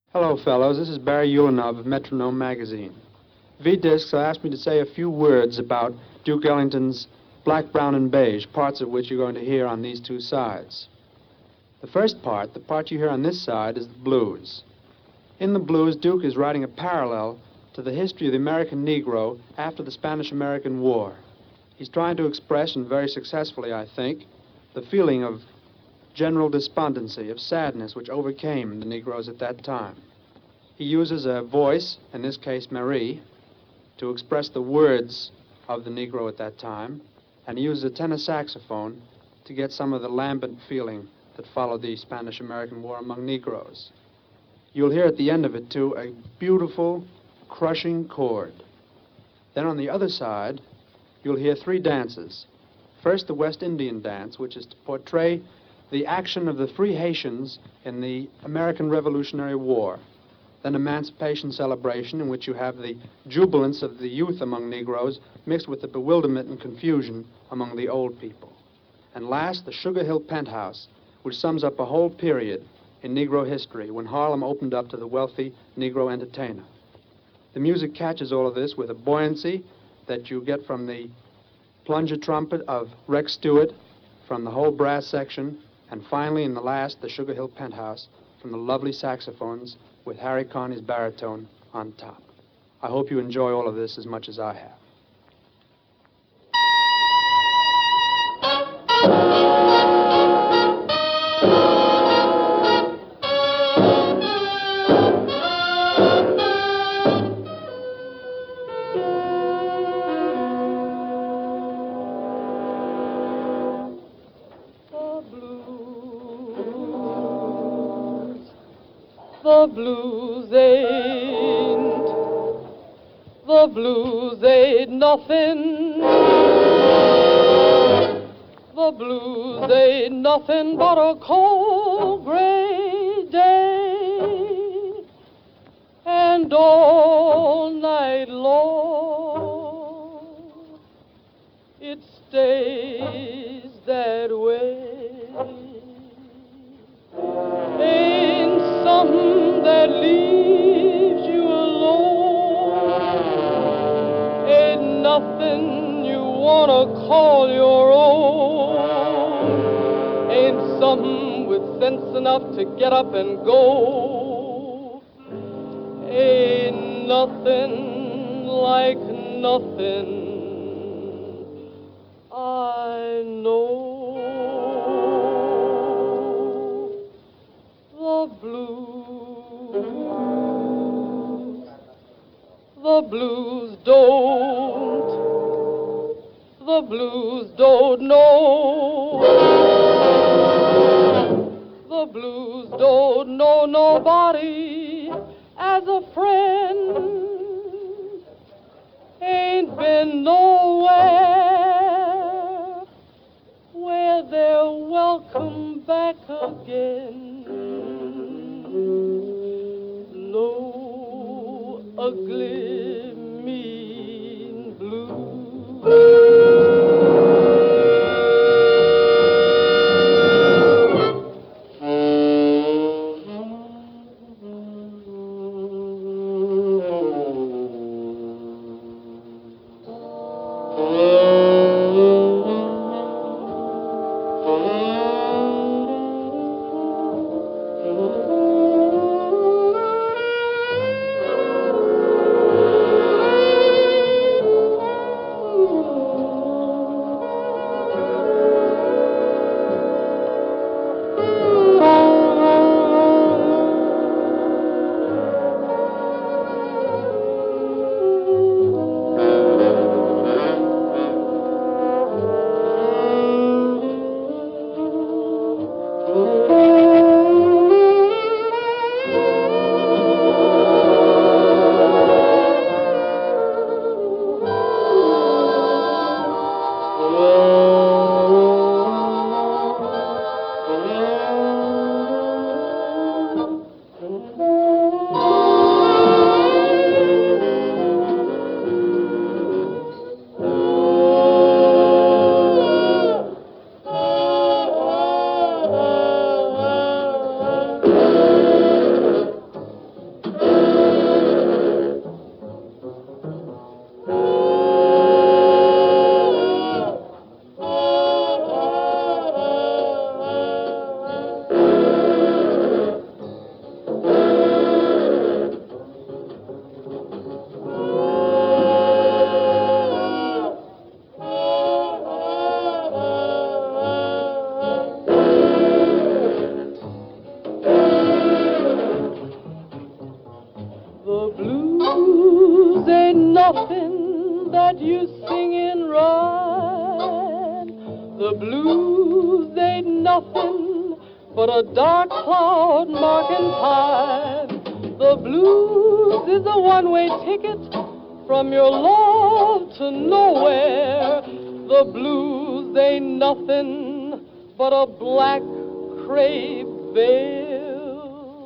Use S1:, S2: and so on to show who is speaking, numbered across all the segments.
S1: Hello, fellows. This is Barry Ulanov of Metronome Magazine. V-Discs asked me to say a few words about Duke Ellington's Black, Brown, and Beige, parts of which you're going to hear on these two sides. The first part, the part you hear on this side, is the blues. In the blues, Duke is writing a parallel to the history of the American Negro after the Spanish-American War. He's trying to express, and very successfully, I think, the feeling of general despondency, of sadness, which overcame the Negroes at that time. He uses a voice, in this case Marie, to express the words of the Negro at that time, and he uses a tenor saxophone to get some of the lambent feeling that followed the Spanish-American War among Negroes. You'll hear at the end of it, too, a beautiful, crushing chord. Then on the other side, you'll hear three dances. First, the West Indian dance, which is to portray the action of the free Haitians in the American Revolutionary War. Then Emancipation Celebration, in which you have the jubilance of the youth among Negroes mixed with the bewilderment and confusion among the old people. And last, the Sugar Hill Penthouse, which sums up a whole period in Negro history when Harlem opened up to the wealthy Negro entertainer. The music catches all of this with a buoyancy that you get from the plunger trumpet of Rex Stewart, from the whole brass section, and finally, in the last, the Sugar Hill Penthouse, from the lovely saxophones with Harry Carney's baritone on top. I hope you enjoy all of this as much as I have.
S2: The blues ain't nothing. The blues ain't nothing but a cold gray day, and all night long it stays that way. Ain't something that leaves you alone, ain't nothing you wanna call your own, ain't something with sense enough to get up and go, ain't nothing like nothing I know. The blues don't know. The blues don't know nobody as a friend. Ain't been nowhere where they're welcome back again. No ugly, mean blues. nothing that you sing in rhyme. The blues ain't nothing but a dark cloud marking time. The blues is a one-way ticket from your love to nowhere. The blues ain't nothing but a black crepe veil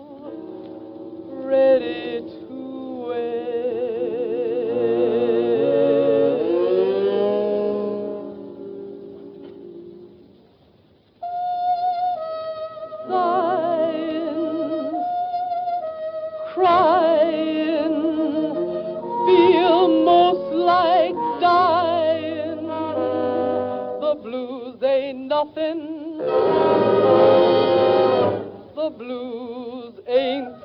S2: ready to wear. Sighing, crying, feel most like dying. The blues ain't nothing. The blues ain't